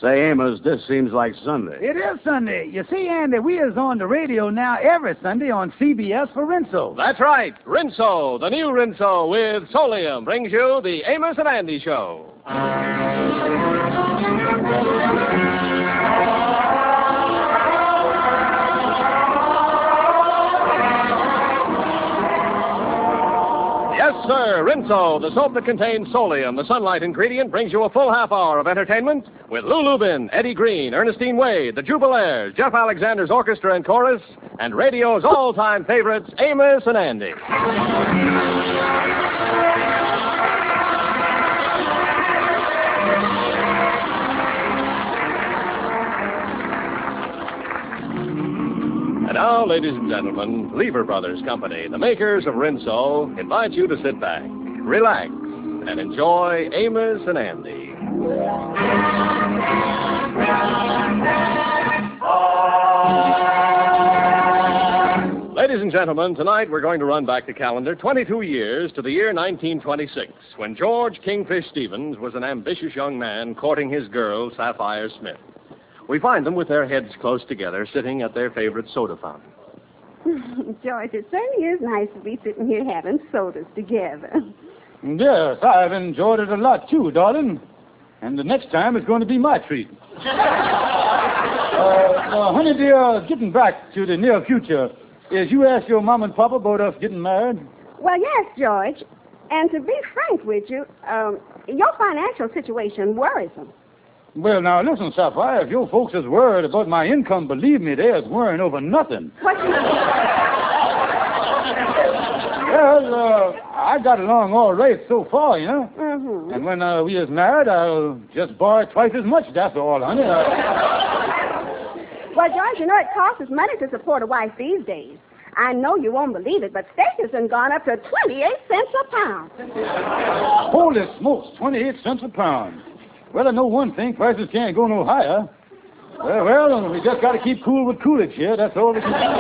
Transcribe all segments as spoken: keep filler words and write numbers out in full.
Say, Amos, this seems like Sunday. It is Sunday. You see, Andy, we is on the radio now every Sunday on C B S for Rinso. That's right. Rinso, the new Rinso with Solium, brings you the Amos and Andy Show. Yes, sir. Rinso, the soap that contains Solium, the sunlight ingredient, brings you a full half hour of entertainment with Lou Lubin, Eddie Green, Ernestine Wade, the Jubilaires, Jeff Alexander's orchestra and chorus, and radio's all-time favorites, Amos and Andy. And now, ladies and gentlemen, Lever Brothers Company, the makers of Rinso, invite you to sit back, relax, and enjoy Amos and Andy. Ladies and gentlemen, tonight we're going to run back the calendar twenty-two years to the year nineteen twenty-six, when George Kingfish Stevens was an ambitious young man courting his girl, Sapphire Smith. We find them with their heads close together, sitting at their favorite soda fountain. George, it certainly is nice to be sitting here having sodas together. Yes, I've enjoyed it a lot, too, darling. And the next time it's going to be my treat. uh, uh, honey, dear, getting back to the near future, is you asked your mom and papa about us getting married? Well, yes, George. And to be frank with you, um, your financial situation worries them. Well, now, listen, Sapphire, if your folks is worried about my income, believe me, they're worrying over nothing. What you mean? Well, uh, I got along all right so far, you know. Mm-hmm. And when uh, we is married, I'll just borrow twice as much, that's all, honey. Uh... Well, George, you know it costs us money to support a wife these days. I know you won't believe it, but steak has been gone up to twenty-eight cents a pound. Holy smokes, twenty-eight cents a pound. Well, I know one thing, prices can't go no higher. Well, well, we just got to keep cool with Coolidge here. That's all we can do.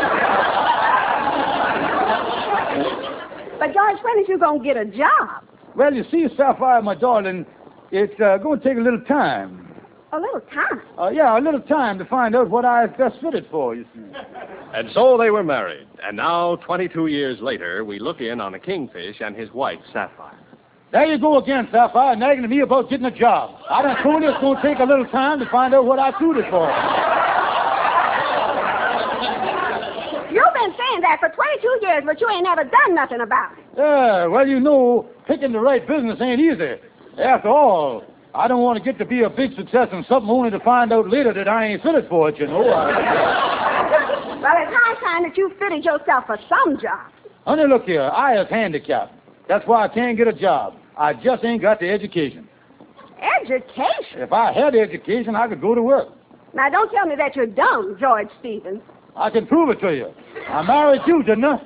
But, George, when is you going to get a job? Well, you see, Sapphire, my darling, it's uh, going to take a little time. A little time? Uh, yeah, a little time to find out what I best fitted for, you see. And so they were married. And now, twenty-two years later, we look in on a kingfish and his wife, Sapphire. There you go again, Sapphire, nagging at me about getting a job. I done told you it's going to take a little time to find out what I suited for. You've been saying that for twenty-two years, but you ain't never done nothing about it. Yeah, well, you know, picking the right business ain't easy. After all, I don't want to get to be a big success in something only to find out later that I ain't fitted for it, you know. Well, it's high time that you fitted yourself for some job. Honey, look here, I is handicapped. That's why I can't get a job. I just ain't got the education. Education? If I had education, I could go to work. Now, don't tell me that you're dumb, George Stevens. I can prove it to you. I married you, didn't I?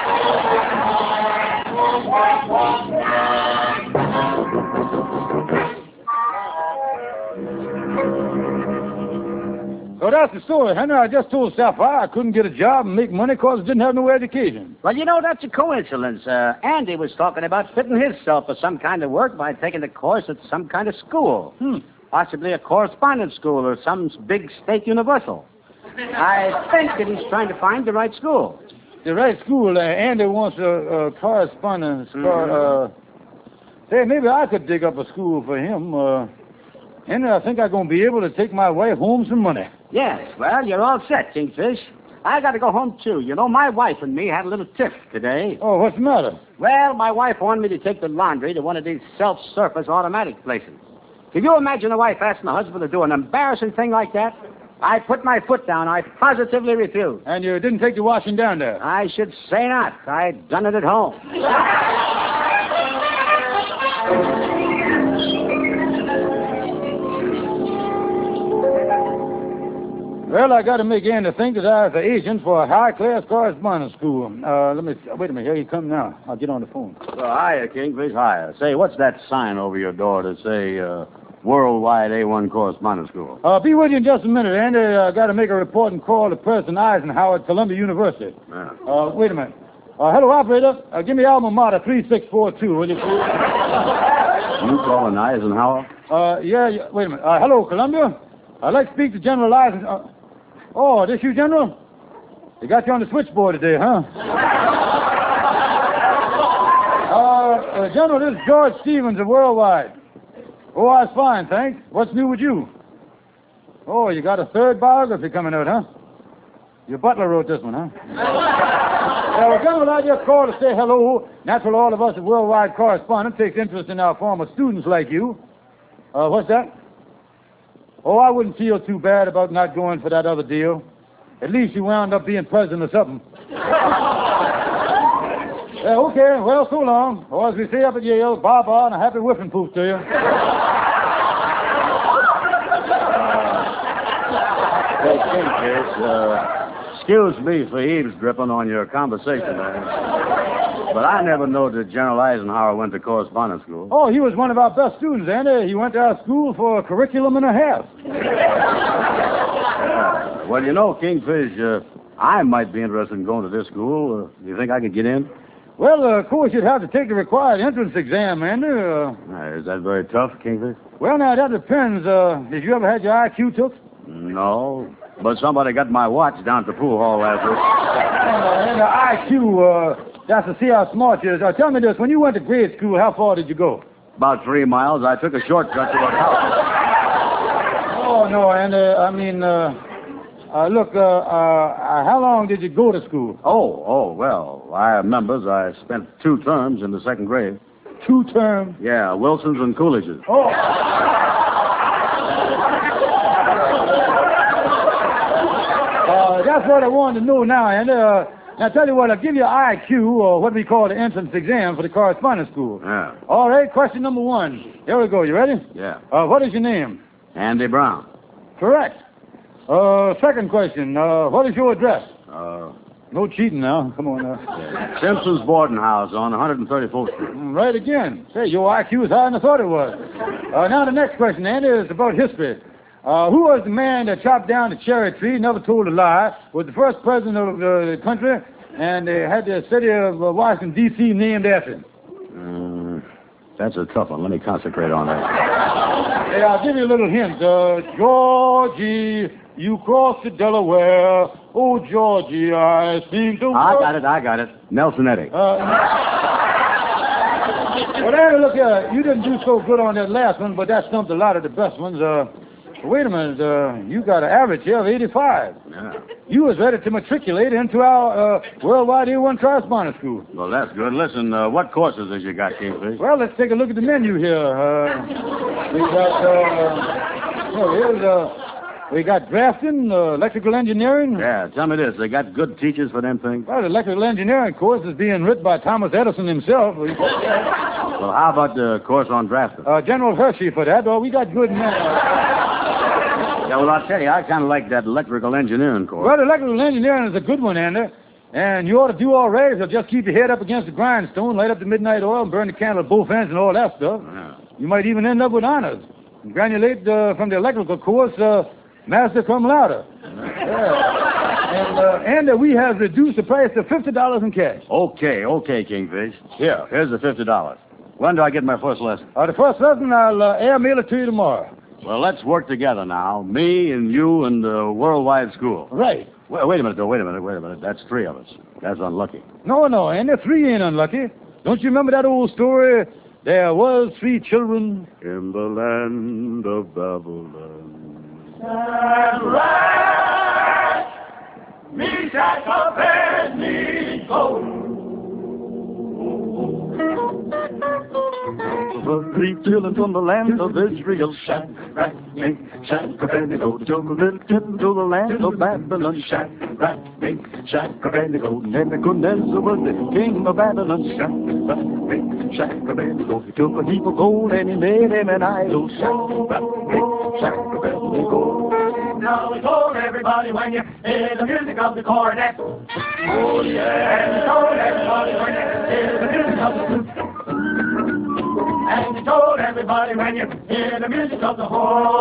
So that's the story, Henry. I just told Sapphire I couldn't get a job and make money because I didn't have no education. Well, you know, that's a coincidence. Uh, Andy was talking about fitting himself for some kind of work by taking a course at some kind of school. Hmm. Possibly a correspondence school or some big state universal. I think that he's trying to find the right school. The right school, uh, Andy wants a, a correspondence. Mm-hmm. For, uh, say, maybe I could dig up a school for him. Uh, Henry, I think I'm going to be able to take my wife home some money. Yes, well, you're all set, Kingfish. I got to go home, too. You know, my wife and me had a little tiff today. Oh, what's the matter? Well, my wife wanted me to take the laundry to one of these self-surface automatic places. Can you imagine a wife asking a husband to do an embarrassing thing like that? I put my foot down. I positively refused. And you didn't take the washing down there? I should say not. I'd done it at home. Well, I got to make Andy think that I was the agent for a high-class correspondence school. Uh, let me, wait a minute, here you come now. I'll get on the phone. Well, hiya, Kingfish, hiya. Say, what's that sign over your door to say, uh, Worldwide A one Correspondence School? Uh, be with you in just a minute, Andy. I uh, got to make a report and call to President Eisenhower at Columbia University. Yeah. Uh, wait a minute. Uh, hello, operator. Uh, give me alma mater three six four two, will you please? You calling Eisenhower? Uh, yeah, yeah, wait a minute. Uh, hello, Columbia? I'd like to speak to General Eisen. Uh, oh, this you, General? They got you on the switchboard today, huh? uh, uh, General, this is George Stevens of Worldwide. Oh, I was fine, thanks. What's new with you? Oh, you got a third biography coming out, huh? Your butler wrote this one, huh? Yeah, well, General, I just called to say hello. Natural, all of us at Worldwide Correspondent takes interest in our former students like you. Uh, what's that? Oh, I wouldn't feel too bad about not going for that other deal. At least you wound up being president or something. Yeah, okay, well, so long. Or as we say up at Yale, bye-bye and a happy whipping poof to you. Hey, Kingfish, uh, excuse me for eavesdripping on your conversation, man. But I never knew that General Eisenhower went to correspondence school. Oh, he was one of our best students, Andy. He went to our school for a curriculum and a half. Yeah. Well, you know, Kingfish, uh, I might be interested in going to this school. Uh, do you think I could get in? Well, uh, of course, you'd have to take the required entrance exam, Andy. Uh, Uh, is that very tough, Kingfish? well, now, that depends. Uh, did you ever had your I Q took? No, but somebody got my watch down at the pool hall last week. Uh, and the I Q, uh, that's to see how smart you is. Uh, tell me this, when you went to grade school, how far did you go? About three miles. I took a shortcut to a house. Oh, no, and, uh, I mean, uh, uh, look, uh, uh, how long did you go to school? Oh, oh, well, I remember I spent two terms in the second grade. Two terms? Yeah, Wilson's and Coolidge's. Oh. Uh, that's what I wanted to know now, and uh, now tell you what, I'll give you I Q, or what we call the entrance exam for the correspondence school. Yeah. All right, question number one. Here we go. You ready? Yeah. Uh, what is your name? Andy Brown. Correct. Uh, second question. Uh, what is your address? Uh, No cheating now. Come on now. Simpson's Boarding House on one thirty-fourth Street. Mm, Right again. Say, your I Q is higher than I thought it was. Uh, now the next question, Andy, is about history. Uh, who was the man that chopped down the cherry tree, never told a lie, was the first president of the country, and they had the city of uh, Washington, D C named after him? Mm, that's a tough one. Let me concentrate on that. Hey, I'll give you a little hint. Uh, Georgie, you crossed the Delaware. Oh, Georgie, I seem to... I got it, I got it. Nelson Eddy. Uh, well, Andy, look here. You didn't do so good on that last one, but that stumped a lot of the best ones. Uh, wait a minute. Uh, you got an average here of eighty-five. Yeah. You was ready to matriculate into our uh, Worldwide A one Correspondence School. Well, that's good. Listen, uh, what courses has you got, Kingfish? Well, let's take a look at the menu here. Uh, we got, uh, oh, here's, uh, we got drafting, uh, electrical engineering. Yeah, tell me this. They got good teachers for them things? Well, the electrical engineering course is being written by Thomas Edison himself. Well, how about the course on drafting? Uh, General Hershey for that. Oh, we got good men. Yeah, well, I'll tell you, I kind of like that electrical engineering course. Well, electrical engineering is a good one, Andy. And you ought to do all right if you'll just keep your head up against the grindstone, light up the midnight oil, and burn the candle at both ends and all that stuff. Yeah. You might even end up with honors. And granulate uh, from the electrical course, uh, master cum laude. Yeah. And, uh, and uh, we have reduced the price to fifty dollars in cash. Okay, okay, Kingfish. Here, here's the fifty dollars. When do I get my first lesson? Uh, the first lesson, I'll uh, airmail it to you tomorrow. Well, let's work together now. Me and you and the Worldwide School. Right. Wait, wait a minute, though. Wait a minute, wait a minute. That's three of us. That's unlucky. No, no, and the three ain't unlucky. Don't you remember that old story? There was three children In the land of Babylon. And right, me shall compare me gold. The three children from the land of Israel, Shadrach, Meshach, Abednego, took a little trip to the land of Babylon. Shadrach, Meshach, Abednego, Nebuchadnezzar was the king of Babylon. Shadrach, Meshach, Abednego, he took a heap of gold and he made him an idol. Shadrach, Meshach, Abednego. Now we told everybody when you hear the music of the cornet. Oh yeah. And we told everybody when you hear the music of the flute. And we told everybody when you hear the music of the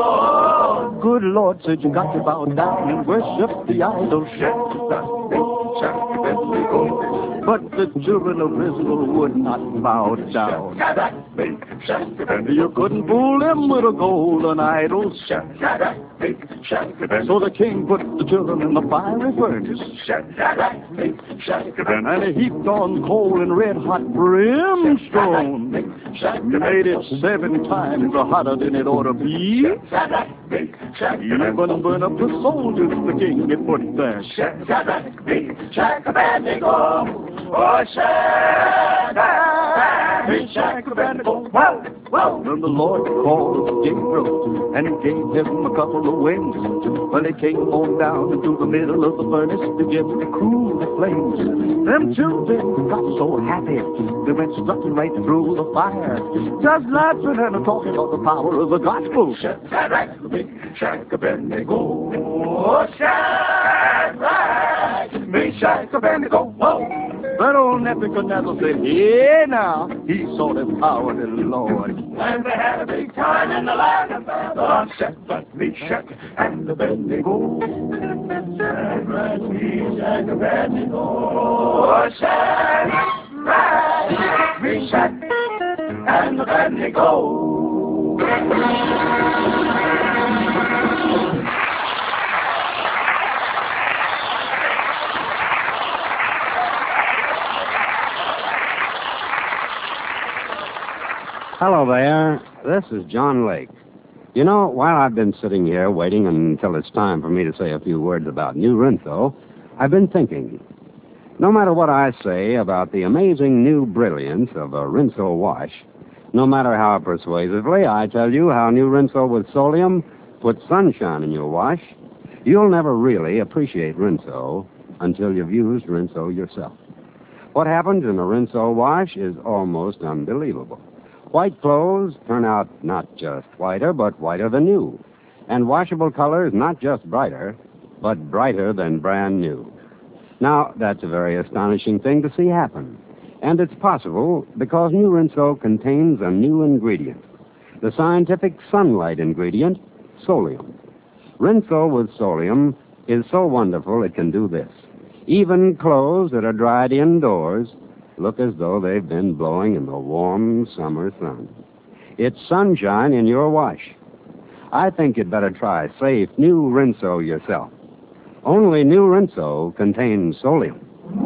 horn. Good Lord said you got to bow down and worship the idol. Shadrach, Shack Bendigo. But the children of Israel would not bow down. You couldn't fool them with a golden idol. So the king put the children in the fiery furnace. And he heaped on coal and red-hot brimstone. He made it seven times hotter than it ought to be. Even burn up the soldiers the king had put there. Shack Abednego. Oh, Shack, Shack Abednego. Whoa, whoa. Then the Lord called Gabriel and gave him a couple of wings. Well, he came on down into the middle of the furnace to begin to cool the flames. Them children got so happy they went strutting right through the fire, just laughing and talking about the power of the gospel. Shack, Shack Abednego. Oh, Shack, Shack Abednego. Whoa. But old Nebuchadnezzar said, yeah, now, he saw the power of the Lord. And they had a big time in the land of Babylon. Shack, Meshach, and Abednego. Shack, Meshach, Abednego. Shack, Meshach, and Abednego. Hello there. This is John Lake. You know, while I've been sitting here waiting until it's time for me to say a few words about New Rinso, I've been thinking. No matter what I say about the amazing new brilliance of a Rinso wash, no matter how persuasively I tell you how New Rinso with Solium puts sunshine in your wash, you'll never really appreciate Rinso until you've used Rinso yourself. What happens in a Rinso wash is almost unbelievable. White clothes turn out not just whiter, but whiter than new. And washable colors not just brighter, but brighter than brand new. Now, that's a very astonishing thing to see happen. And it's possible because New Rinso contains a new ingredient, the scientific sunlight ingredient, Solium. Rinso with Solium is so wonderful it can do this. Even clothes that are dried indoors look as though they've been blowing in the warm summer sun. It's sunshine in your wash. I think you'd better try safe New Rinso yourself. Only New Rinso contains Solium.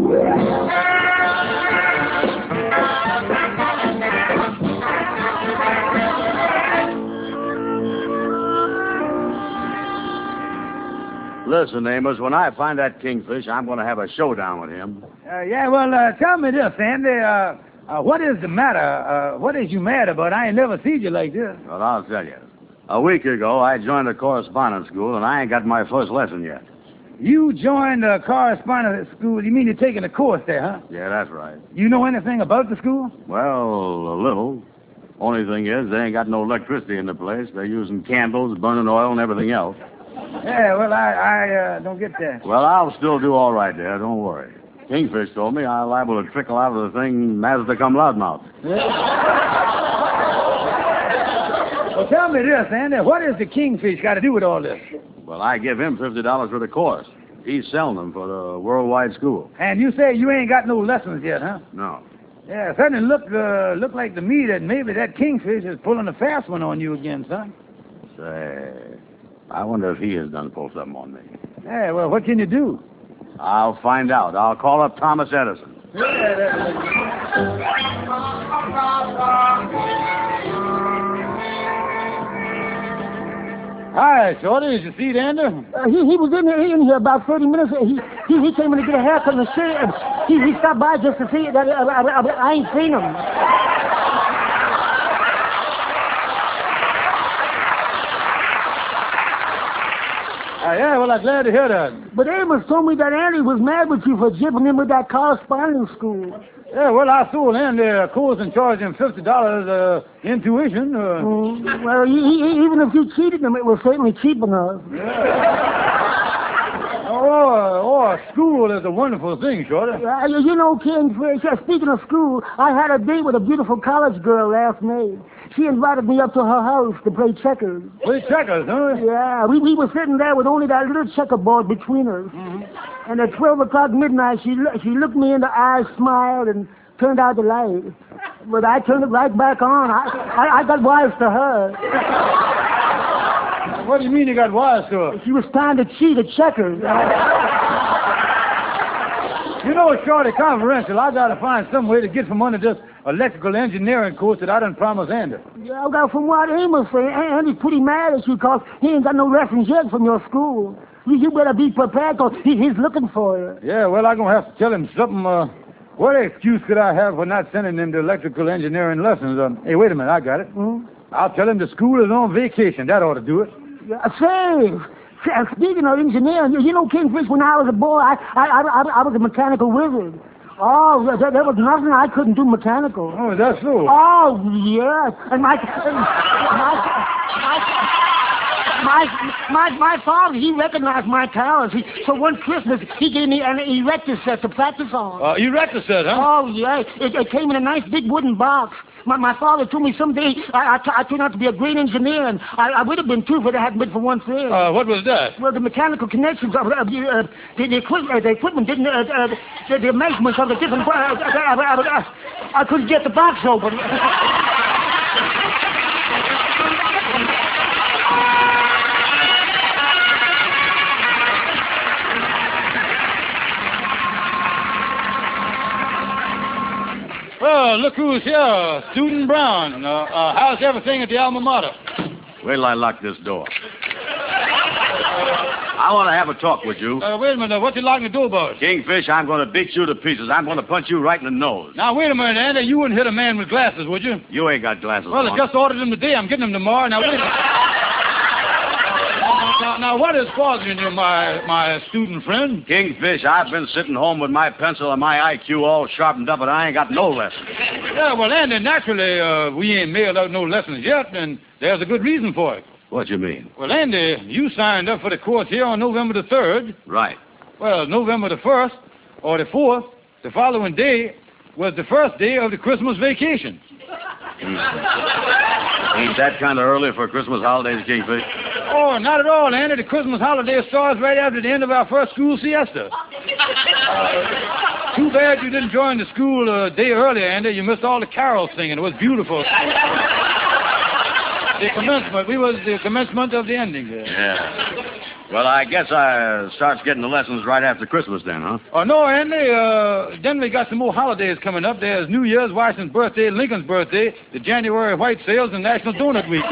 Listen, Amos, when I find that kingfish, I'm going to have a showdown with him. Uh, yeah, well, uh, tell me this, Andy. Uh, uh, what is the matter? Uh, what is you mad about? I ain't never seen you like this. Well, I'll tell you. A week ago, I joined a correspondence school, and I ain't got my first lesson yet. You joined a correspondence school? You mean you're taking a course there, huh? Yeah, that's right. You know anything about the school? Well, a little. Only thing is, they ain't got no electricity in the place. They're using candles, burning oil, and everything else. Yeah, well, I, I uh, don't get that. Well, I'll still do all right there. Don't worry. Kingfish told me I'm liable to trickle out of the thing Mazda come loudmouth. Well, tell me this, Andy. What has the kingfish got to do with all this? Well, I give him fifty dollars for the course. He's selling them for the worldwide school. And you say you ain't got no lessons yet, huh? No. Yeah, it certainly look, uh, look like to me that maybe that kingfish is pulling a fast one on you again, son. Say, I wonder if he has done pull something on me. Yeah, well, what can you do? I'll find out. I'll call up Thomas Edison. Yeah, that, Hi, Shorty. Did you see Andy? Uh, he, he was in here, in here about thirty minutes. He, he, he came in to get a haircut in the city, and he, he stopped by just to see it. I, I, I, I ain't seen him. Uh, yeah, well, I'm glad to hear that. But Amos told me that Andy was mad with you for jipping him with that correspondence school. Yeah, well, I sold Andy a course and charged him fifty dollars uh, in tuition. Uh... Mm, well, he, he, even if you cheated him, it was certainly cheap enough. Yeah. Oh, Oh, oh, school is a wonderful thing, Shorty. Uh, you you know, Kingfish, uh, speaking of school, I had a date with a beautiful college girl last May. She invited me up to her house to play checkers. Play checkers, huh? Yeah, we, we were sitting there with only that little checkerboard between us. Mm-hmm. And at twelve o'clock midnight, she, lo- she looked me in the eyes, smiled, and turned out the light. But I turned it right back on. I, I, I got wise to her. What do you mean you got wise to her? She was trying to cheat at checkers. You know, Shorty, confidential, I got to find some way to get from under this electrical engineering course that I done promised Andy. Yeah, well, from what Amos said, Andy's pretty mad at you because he ain't got no lessons yet from your school. You, you better be prepared because he, he's looking for you. Yeah, well, I'm going to have to tell him something. Uh, what excuse could I have for not sending him to electrical engineering lessons? Um, hey, wait a minute, I got it. Hmm? I'll tell him the school is on vacation. That ought to do it. Yeah, say, say, speaking of engineering, you, you know, Kingfish, when I was a boy, I, I, I, I, I was a mechanical wizard. Oh, there, there was nothing I couldn't do mechanical. Oh, that's so. Oh, yes. And my, and my, my, my, my father, he recognized my talents. He, so one Christmas, he gave me an erector set to practice on. Uh, erector set, huh? Oh, yeah. It, it came in a nice big wooden box. My, my father told me someday I, I, t- I turned out to be a great engineer, and I, I would have been too if it hadn't been for one thing. Uh, what was that? Well, the mechanical connections of uh, the, uh, the, the, equip- uh, the equipment didn't, uh, uh, the, the measurements of the different, uh, uh, uh, uh, uh, I couldn't get the box open. Well, look who's here, Student Brown. Uh, uh, how's everything at the alma mater? Wait till I lock this door. I want to have a talk with you. Uh, wait a minute, what you locking the door about? Kingfish, I'm going to beat you to pieces. I'm going to punch you right in the nose. Now, wait a minute, Andy. You wouldn't hit a man with glasses, would you? You ain't got glasses Well, on. I just ordered them today. I'm getting them tomorrow. Now, wait a minute. Now, now, what is bothering you, my my student friend? Kingfish, I've been sitting home with my pencil and my I Q all sharpened up, and I ain't got no lessons. Yeah, well, Andy, naturally, uh, we ain't mailed out no lessons yet, and there's a good reason for it. What you mean? Well, Andy, you signed up for the course here on November the third. Right. Well, November the first or the fourth, the following day, was the first day of the Christmas vacation. Mm. Ain't that kind of early for Christmas holidays, Kingfish? Oh, not at all, Andy. The Christmas holiday starts right after the end of our first school siesta. Uh, too bad you didn't join the school a day earlier, Andy. You missed all the carols singing. It was beautiful. The commencement. We was the commencement of the ending there. Yeah. Well, I guess I starts getting the lessons right after Christmas then, huh? Oh, no, Andy. Uh, then we got some more holidays coming up. There's New Year's, Washington's birthday, Lincoln's birthday, the January white sales, and National Donut Week.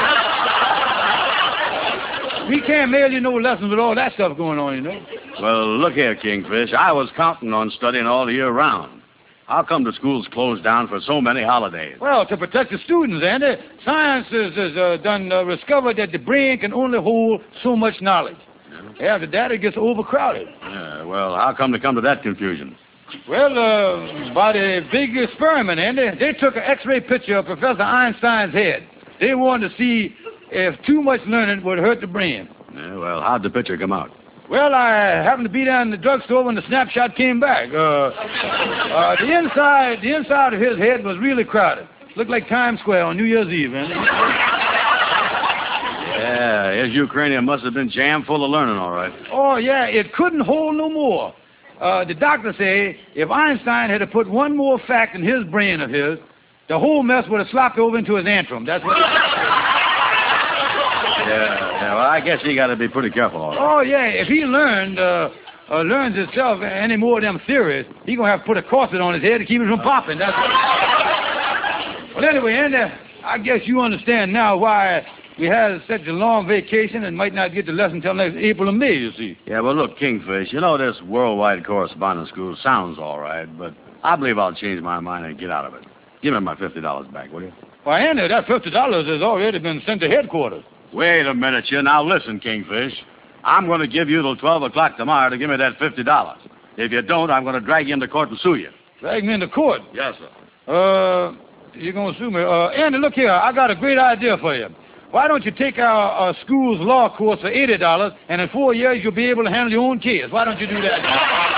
We can't mail you no lessons with all that stuff going on, you know. Well, look here, Kingfish. I was counting on studying all year round. How come the schools closed down for so many holidays? Well, to protect the students, Andy. Science has, has uh, done uh, discovered that the brain can only hold so much knowledge. Yeah. After that, it gets overcrowded. Yeah, well, how come to come to that confusion? Well, uh, by the big experiment, Andy, they took an X-ray picture of Professor Einstein's head. They wanted to see if too much learning would hurt the brain. Yeah, well, how'd the picture come out? Well, I happened to be down in the drugstore when the snapshot came back. Uh, uh, the inside, the inside of his head was really crowded. Looked like Times Square on New Year's Eve, Andy. Yeah, his Ukrainian must have been jam full of learning, all right. Oh, yeah, it couldn't hold no more. Uh, the doctor say if Einstein had to put one more fact in his brain of his, the whole mess would have slopped over into his antrum. That's what. Yeah, yeah, well, I guess he got to be pretty careful, all right. Oh, yeah, if he learned, uh, uh, learns himself any more of them theories, he going to have to put a corset on his head to keep it from popping. That's what. Well, anyway, Andy, I guess you understand now why we had such a long vacation and might not get the lesson until next April or May, you see. Yeah, well, look, Kingfish, you know this worldwide correspondence school sounds all right, but I believe I'll change my mind and get out of it. Give me my fifty dollars back, will you? Why, Andy, that fifty dollars has already been sent to headquarters. Wait a minute, you. Now listen, Kingfish. I'm going to give you till twelve o'clock tomorrow to give me that fifty dollars. If you don't, I'm going to drag you into court and sue you. Drag me into court? Yes, sir. Uh, you're going to sue me. Uh, Andy, look here. I got a great idea for you. why don't you take our, our school's law course for eighty dollars, and in four years you'll be able to handle your own case? Why don't you do that?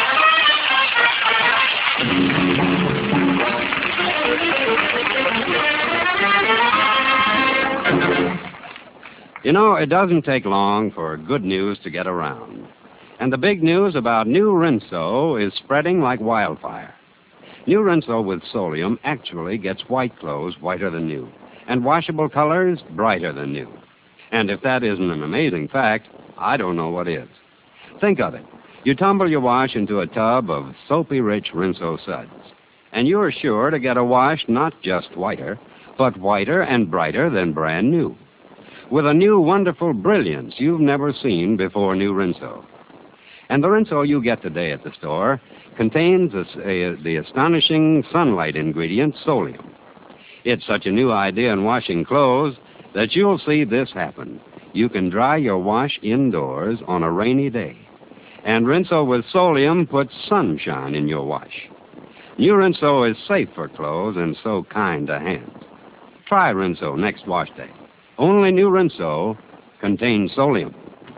You know, it doesn't take long for good news to get around. And the big news about new Rinso is spreading like wildfire. New Rinso with Solium actually gets white clothes whiter than new, and washable colors brighter than new. And if that isn't an amazing fact, I don't know what is. Think of it. You tumble your wash into a tub of soapy-rich Rinso suds, and you're sure to get a wash not just whiter, but whiter and brighter than brand new, with a new wonderful brilliance you've never seen before new Rinso. And the Rinso you get today at the store contains a, a, the astonishing sunlight ingredient, Solium. It's such a new idea in washing clothes that you'll see this happen. You can dry your wash indoors on a rainy day. And Rinso with Solium puts sunshine in your wash. New Rinso is safe for clothes and so kind to hands. Try Rinso next wash day. Only new Rinso contains Solium.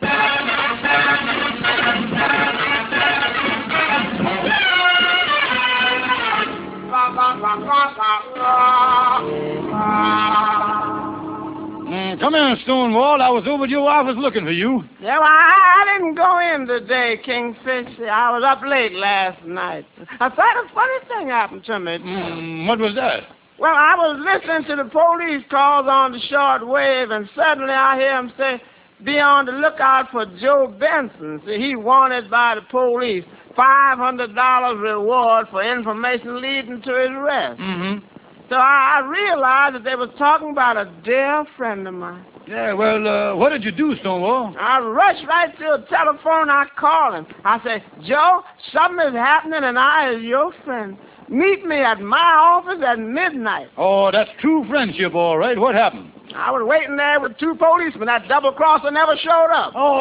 Mm, come in, Stonewall. I was over at your office looking for you. Yeah, well, I, I didn't go in today, Kingfish. I was up late last night. I thought a funny thing happened to me. Mm, what was that? Well, I was listening to the police calls on the short wave, and suddenly I hear him say, be on the lookout for Joe Benson. See, he wanted by the police. five hundred dollars reward for information leading to his arrest. Mm-hmm. So I, I realized that they were talking about a dear friend of mine. Yeah, well, uh, what did you do, Stonewall? I rushed right to the telephone. I called him. I said, Joe, something is happening, and I is your friend. Meet me at my office at midnight. Oh, that's true friendship, all right. What happened? I was waiting there with two policemen. That double-crosser never showed up. Oh.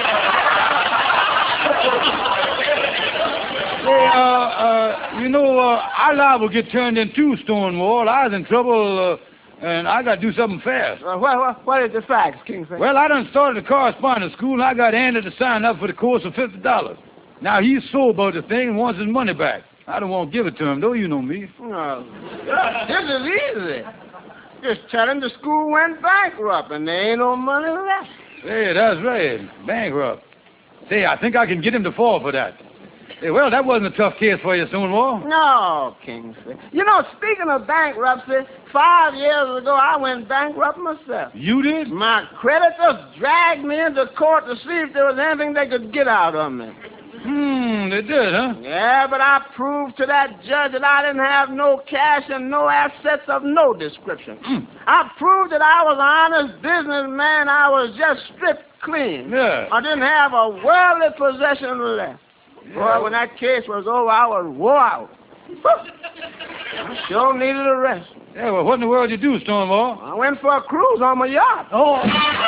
Hey, uh, uh, you know, uh, our liable get turned in too, Stonewall. I was in trouble, uh, and I got to do something fast. Uh, what, what, what is the facts, Kingfish? Well, I done started a correspondence school, and I got Andy to sign up for the course of fifty dollars. Now, he's sore about the thing and wants his money back. I don't want to give it to him, though. You know me. No. This is easy. Just tell him the school went bankrupt, and there ain't no money left. Hey, that's right. Bankrupt. Say, I think I can get him to fall for that. Hey, well, that wasn't a tough case for you, Stonewall. No, Kingsley. You know, speaking of bankruptcy, five years ago I went bankrupt myself. You did? My creditors dragged me into court to see if there was anything they could get out of me. Hmm, they did, huh? Yeah, but I proved to that judge that I didn't have no cash and no assets of no description. Mm. I proved that I was an honest businessman. I was just stripped clean. Yeah. I didn't have a worldly possession left. Yeah. Boy, when that case was over, I was wore out. I sure needed a rest. Yeah, well, what in the world did you do, Stonewall? I went for a cruise on my yacht. Oh.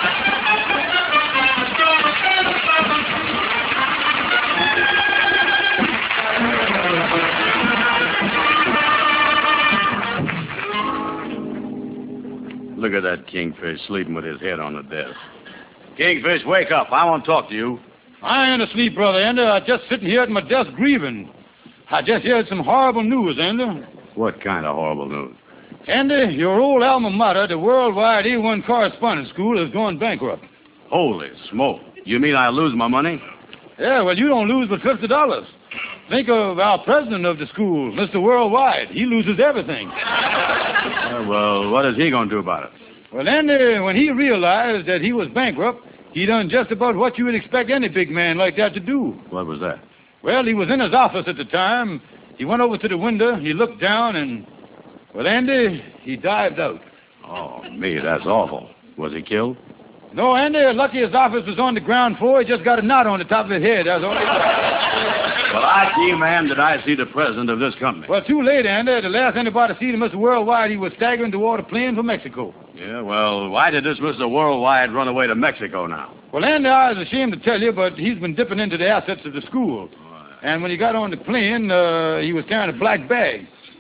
Look at that Kingfish sleeping with his head on the desk. Kingfish, wake up. I want to talk to you. I ain't asleep, Brother Ender. I'm just sitting here at my desk grieving. I just heard some horrible news, Ender. What kind of horrible news? Ender, your old alma mater, the Worldwide A one Correspondence School, is going bankrupt. Holy smoke. You mean I lose my money? Yeah, well, you don't lose but fifty dollars. Think of our president of the school, Mister Worldwide. He loses everything. Uh, well, what is he going to do about it? Well, Andy, when he realized that he was bankrupt, he done just about what you would expect any big man like that to do. What was that? Well, he was in his office at the time. He went over to the window, he looked down, and, well, Andy, he dived out. Oh, me, that's awful. Was he killed? No, Andy, lucky his office was on the ground floor. He just got a knot on the top of his head. That's all he got. Well, I see, ma'am, that I see the president of this company. Well, too late, Andy. The last anybody seen Mister Worldwide, he was staggering toward a plane for Mexico. Yeah, well, why did this Mister Worldwide run away to Mexico now? Well, Andy, I was ashamed to tell you, but he's been dipping into the assets of the school. And when he got on the plane, uh, he was carrying a black bag.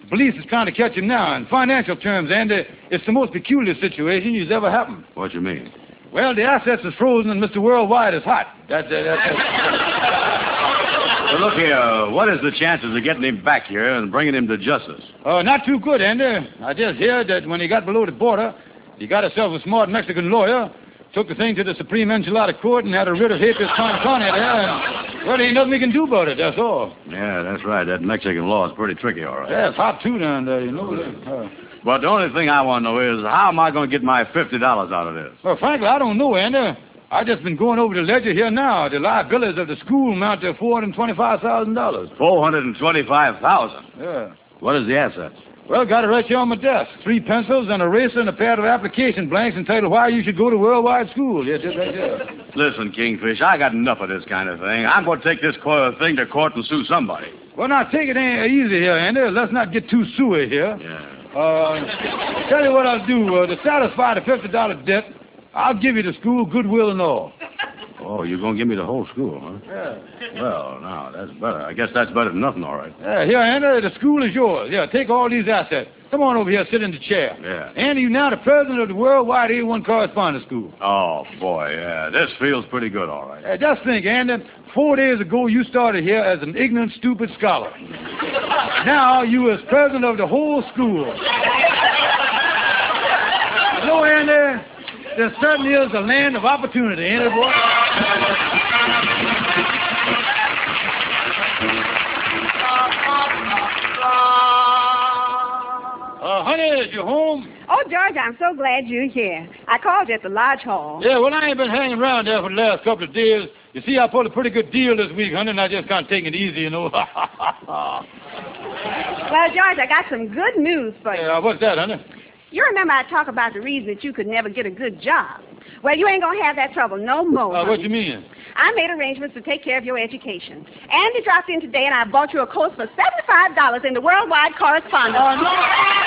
The police is trying to catch him now. In financial terms, Andy, it's the most peculiar situation that's ever happened. What you mean? Well, the assets is frozen and Mister Worldwide is hot. That's it. That's it. Well, look here. What is the chances of getting him back here and bringing him to justice? Uh, not too good, Andy. I just heard that when he got below the border, he got himself a smart Mexican lawyer, took the thing to the Supreme Enchilada Court, and had a writ of habeas corpus there. And, well, there ain't nothing we can do about it, that's all. Yeah, that's right. That Mexican law is pretty tricky, all right. Yeah, it's hot, too, down there, you know. Uh, but the only thing I want to know is, how am I going to get my fifty dollars out of this? Well, frankly, I don't know, Andy. I just been going over the ledger here now. The liabilities of the school amount to four hundred twenty-five thousand dollars. four hundred twenty-five thousand dollars? Yeah. What is the assets? Well, got it right here on my desk. Three pencils, an eraser, and a pair of application blanks entitled Why You Should Go to Worldwide School. Yes, yes, right there. Listen, Kingfish, I got enough of this kind of thing. I'm going to take this co- thing to court and sue somebody. Well, now, take it easy here, Andy. Let's not get too suey here. Yeah. Uh, tell you what I'll do. Uh, to satisfy the fifty dollars debt, I'll give you the school, goodwill and all. Oh, you're going to give me the whole school, huh? Yeah. Well, now, that's better. I guess that's better than nothing, all right. Yeah, here, Andy, the school is yours. Yeah, take all these assets. Come on over here, sit in the chair. Yeah. Andy, you're now the president of the Worldwide A one Correspondence School. Oh, boy, yeah. This feels pretty good, all right. Uh, just think, Andy, four days ago you started here as an ignorant, stupid scholar. Now you as president of the whole school. So, Andy, there certainly is a land of opportunity, ain't it, boy? Uh, honey, is you home? Oh, George, I'm so glad you're here. I called you at the lodge hall. Yeah, well, I ain't been hanging around there for the last couple of days. You see, I pulled a pretty good deal this week, honey, and I just can't take it easy, you know. Well, George, I got some good news for you. Yeah, what's that, honey? You remember I talked about the reason that you could never get a good job. Well, you ain't going to have that trouble no more. Uh, what you mean? I made arrangements to take care of your education. Andy dropped in today, and I bought you a course for seventy-five dollars in the Worldwide Correspondence. Oh, no.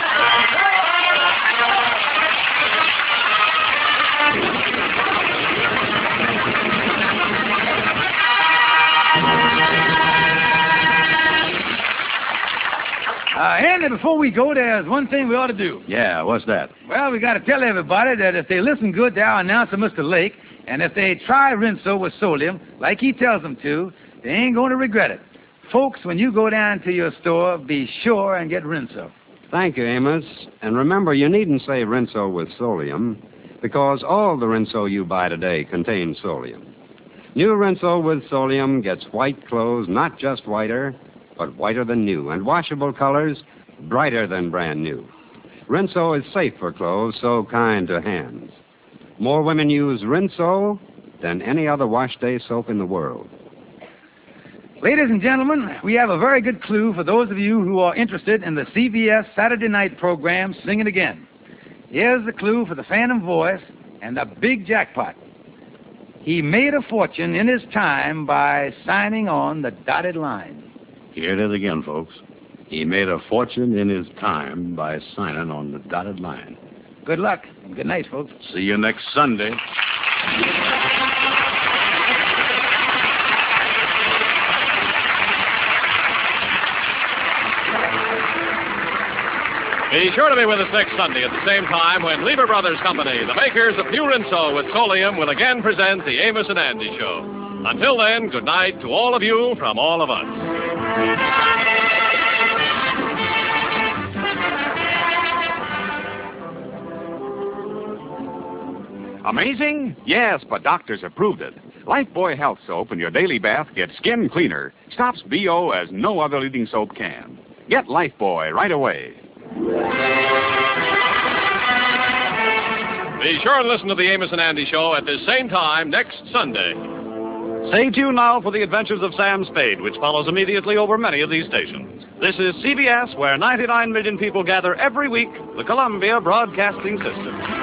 Uh, Andy, before we go, there's one thing we ought to do. Yeah, what's that? Well, we got to tell everybody that if they listen good to our announcer, Mister Lake, and if they try Rinso with Solium, like he tells them to, they ain't going to regret it. Folks, when you go down to your store, be sure and get Rinso. Thank you, Amos. And remember, you needn't say Rinso with Solium, because all the Rinso you buy today contains Solium. New Rinso with Solium gets white clothes not just whiter, but whiter than new, and washable colors brighter than brand new. Rinso is safe for clothes, so kind to hands. More women use Rinso than any other wash day soap in the world. Ladies and gentlemen, we have a very good clue for those of you who are interested in the C B S Saturday night program, Sing It Again. Here's the clue for the Phantom Voice and the big jackpot. He made a fortune in his time by signing on the dotted line. Here it is again, folks. He made a fortune in his time by signing on the dotted line. Good luck, and good night, folks. See you next Sunday. Be sure to be with us next Sunday at the same time when Lever Brothers Company, the makers of New Rinso with Solium, will again present the Amos and Andy Show. Until then, good night to all of you from all of us. Amazing? Yes, but doctors have proved it. Lifebuoy Health Soap in your daily bath gets skin cleaner, stops B O as no other leading soap can. Get Lifebuoy right away. Be sure and listen to the Amos and Andy Show at this same time next Sunday. Stay tuned now for the adventures of Sam Spade, which follows immediately over many of these stations. This is C B S, where ninety-nine million people gather every week, the Columbia Broadcasting System.